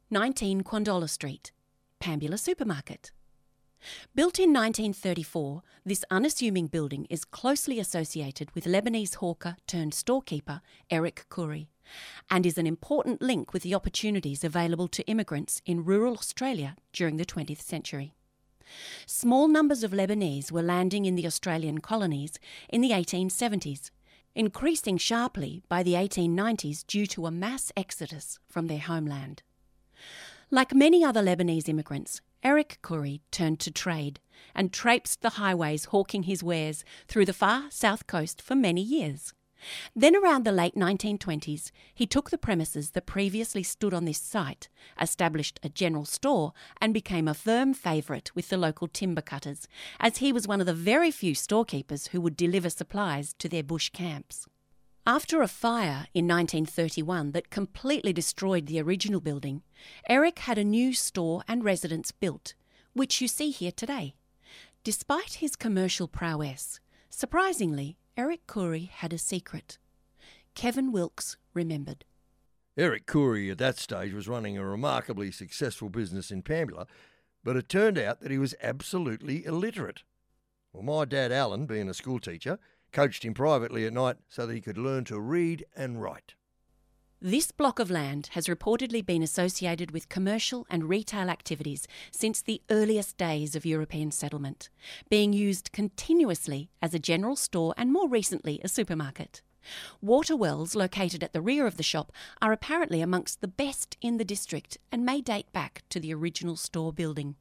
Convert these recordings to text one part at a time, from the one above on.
19 Quandola Street, Pambula Supermarket. Built in 1934, this unassuming building is closely associated with Lebanese hawker turned storekeeper Eric Khoury and is an important link with the opportunities available to immigrants in rural Australia during the 20th century. Small numbers of Lebanese were landing in the Australian colonies in the 1870s, increasing sharply by the 1890s due to a mass exodus from their homeland. Like many other Lebanese immigrants, Eric Khoury turned to trade and traipsed the highways hawking his wares through the far south coast for many years. Then around the late 1920s, he took the premises that previously stood on this site, established a general store and became a firm favourite with the local timber cutters, as he was one of the very few storekeepers who would deliver supplies to their bush camps. After a fire in 1931 that completely destroyed the original building, Eric had a new store and residence built, which you see here today. Despite his commercial prowess, surprisingly, Eric Khoury had a secret. Kevin Wilkes remembered. Eric Khoury at that stage was running a remarkably successful business in Pambula, but it turned out that he was absolutely illiterate. Well, my dad Alan, being a schoolteacher, coached him privately at night so that he could learn to read and write. This block of land has reportedly been associated with commercial and retail activities since the earliest days of European settlement, being used continuously as a general store and more recently a supermarket. Water wells located at the rear of the shop are apparently amongst the best in the district and may date back to the original store building.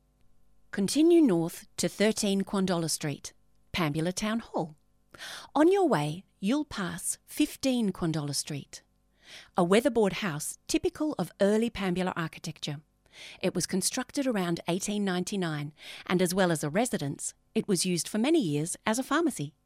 Continue north to 13 Quandola Street, Pambula Town Hall. On your way, you'll pass 15 Quandola Street, a weatherboard house typical of early Pambula architecture. It was constructed around 1899, and as well as a residence, it was used for many years as a pharmacy.